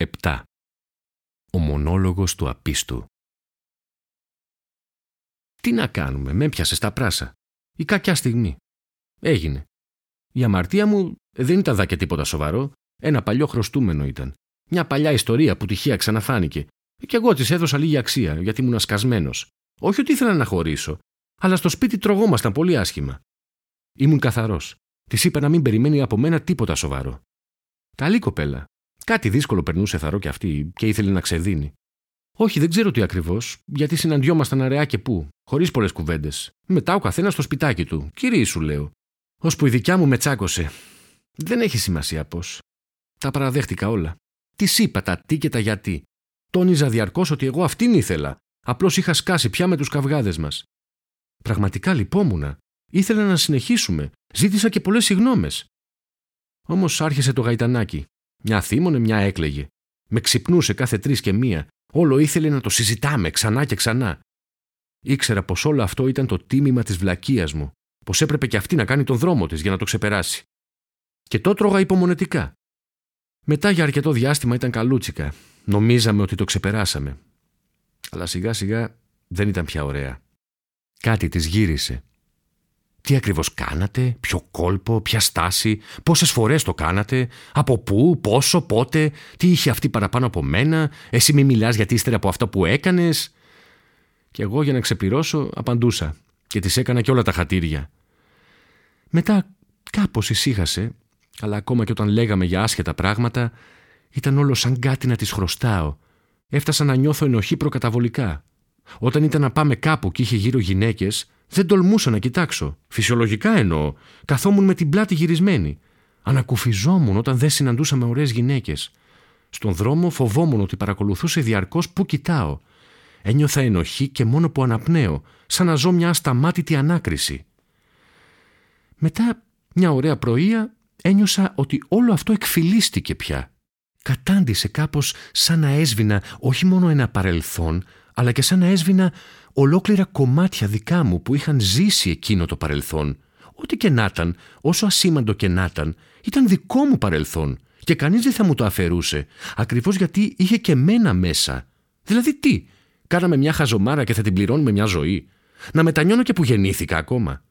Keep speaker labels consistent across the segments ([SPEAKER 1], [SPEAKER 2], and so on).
[SPEAKER 1] 7. Ο μονόλογος του απίστου. Τι να κάνουμε, με έπιασε στα πράσα. Η κακιά στιγμή. Έγινε. Η αμαρτία μου δεν ήταν δα και τίποτα σοβαρό. Ένα παλιό χρωστούμενο ήταν. Μια παλιά ιστορία που τυχαία ξαναφάνηκε. Και εγώ της έδωσα λίγη αξία, γιατί ήμουν σκασμένος. Όχι ότι ήθελα να χωρίσω, αλλά στο σπίτι τρογόμασταν πολύ άσχημα. Ήμουν καθαρός. Της είπα να μην περιμένει από μένα τίποτα σοβαρό. Καλή κοπέλα. Κάτι δύσκολο περνούσε θαρώ κι αυτή και ήθελε να ξεδίνει. Όχι, δεν ξέρω τι ακριβώς, γιατί συναντιόμασταν αραιά και πού, χωρίς πολλές κουβέντες. Μετά ο καθένας στο σπιτάκι του. Κυρίσου, λέω. Ώσπου η δικιά μου με τσάκωσε. Δεν έχει σημασία πώς. Τα παραδέχτηκα όλα. Της είπα τα τι και τα γιατί. Τόνιζα διαρκώς ότι εγώ αυτήν ήθελα. Απλώς είχα σκάσει πια με τους καυγάδες μας. Πραγματικά λυπόμουνα. Ήθελα να συνεχίσουμε. Ζήτησα και πολλές συγγνώμες. Όμως άρχισε το γαϊτανάκι. Μια θύμωνε, μια έκλαιγε. Με ξυπνούσε κάθε 3 και 1. Όλο ήθελε να το συζητάμε ξανά και ξανά. Ήξερα πως όλο αυτό ήταν το τίμημα της βλακείας μου. Πως έπρεπε και αυτή να κάνει τον δρόμο της για να το ξεπεράσει. Και το τρώγα υπομονετικά. Μετά για αρκετό διάστημα ήταν καλούτσικα. Νομίζαμε ότι το ξεπεράσαμε. Αλλά σιγά σιγά δεν ήταν πια ωραία. Κάτι της γύρισε. Τι ακριβώς κάνατε, ποιο κόλπο, ποια στάση, πόσες φορές το κάνατε, από πού, πόσο, πότε, τι είχε αυτή παραπάνω από μένα, εσύ μη μιλάς γιατί ύστερα από αυτά που έκανες. Και εγώ για να ξεπληρώσω απαντούσα και της έκανα και όλα τα χατήρια. Μετά κάπως ησύχασε, αλλά ακόμα και όταν λέγαμε για άσχετα πράγματα, ήταν όλο σαν κάτι να της χρωστάω. Έφτασα να νιώθω ενοχή προκαταβολικά. Όταν ήταν να πάμε κάπου και είχε γύρω γυναίκες, δεν τολμούσα να κοιτάξω. Φυσιολογικά εννοώ. Καθόμουν με την πλάτη γυρισμένη. Ανακουφιζόμουν όταν δεν συναντούσαμε ωραίες γυναίκες. Στον δρόμο φοβόμουν ότι παρακολουθούσε διαρκώς που κοιτάω. Ένιωθα ενοχή και μόνο που αναπνέω, σαν να ζω μια ασταμάτητη ανάκριση. Μετά, μια ωραία πρωία, ένιωσα ότι όλο αυτό εκφυλίστηκε πια. Κατάντησε κάπως σαν να έσβηνα όχι μόνο ένα παρελθόν, αλλά και σαν να έσβηνα ολόκληρα κομμάτια δικά μου που είχαν ζήσει εκείνο το παρελθόν. Ό,τι και να ήταν, όσο ασήμαντο και να ήταν δικό μου παρελθόν και κανείς δεν θα μου το αφαιρούσε, ακριβώς γιατί είχε και μένα μέσα. Δηλαδή τι, κάναμε μια χαζομάρα και θα την πληρώνουμε μια ζωή? Να μετανιώνω και που γεννήθηκα ακόμα.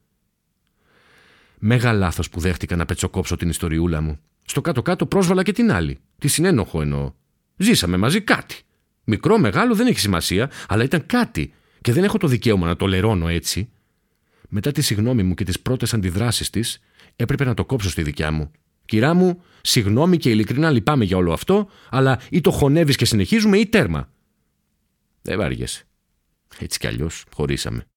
[SPEAKER 1] Μέγα λάθος που δέχτηκα να πετσοκόψω την ιστοριούλα μου. Στο κάτω-κάτω πρόσβαλα και την άλλη. Τη συνένοχο εννοώ. Ζήσαμε μαζί κάτι. Μικρό, μεγάλο δεν έχει σημασία, αλλά ήταν κάτι και δεν έχω το δικαίωμα να το λερώνω έτσι. Μετά τη συγγνώμη μου και τις πρώτες αντιδράσεις της, έπρεπε να το κόψω στη δικιά μου. Κυρά μου, συγγνώμη και ειλικρινά λυπάμαι για όλο αυτό, αλλά ή το χωνεύεις και συνεχίζουμε ή τέρμα. Δεν βάριεσαι. Έτσι κι αλλιώς χωρίσαμε.